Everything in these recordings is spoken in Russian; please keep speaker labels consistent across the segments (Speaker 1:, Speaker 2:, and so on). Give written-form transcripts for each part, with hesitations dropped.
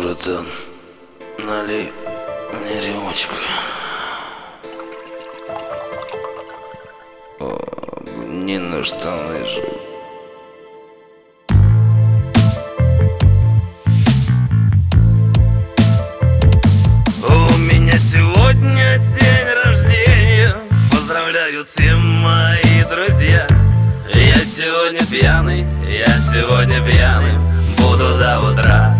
Speaker 1: Братан, налей мне рюмочку. О, не на штаны же. У меня сегодня день рождения. Поздравляют все мои друзья. Я сегодня пьяный, буду до утра.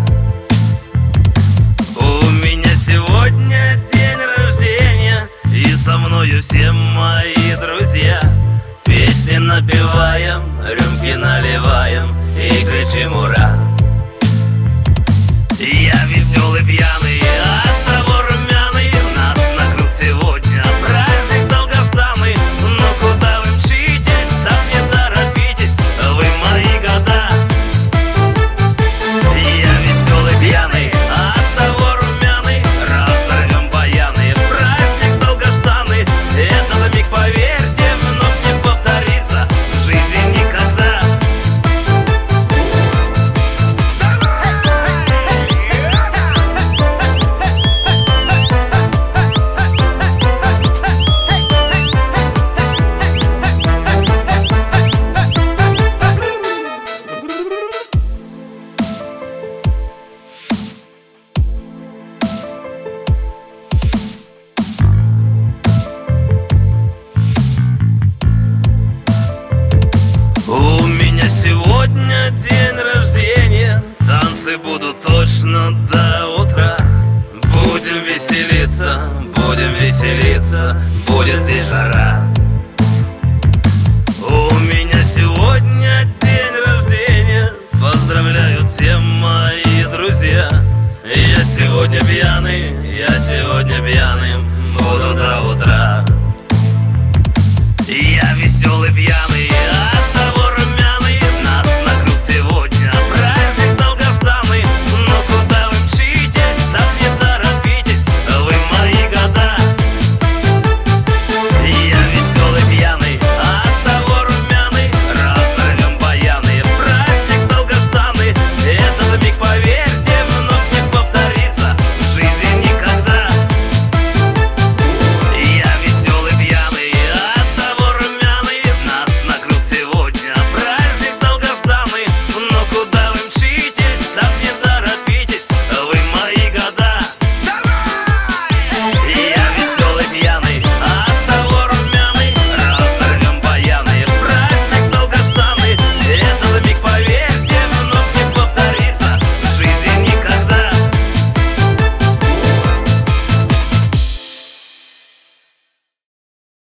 Speaker 1: У меня сегодня день рождения, и со мною все мои друзья. Песни напеваем, рюмки наливаем и кричим ура. Я веселый, пьяный, оттого румяный. Нас накрыл сегодня праздник долгожданный. Но куда вы мчитесь, так не торопитесь, вы мои года. Я веселый, пьяный, оттого румяный. Разорвем баяны, праздник долгожданный. Этот миг, поверьте, вновь не повторится в жизни никогда. У меня сегодня день рождения. Танцы будут точно до утра. Будем веселиться, будет здесь жара.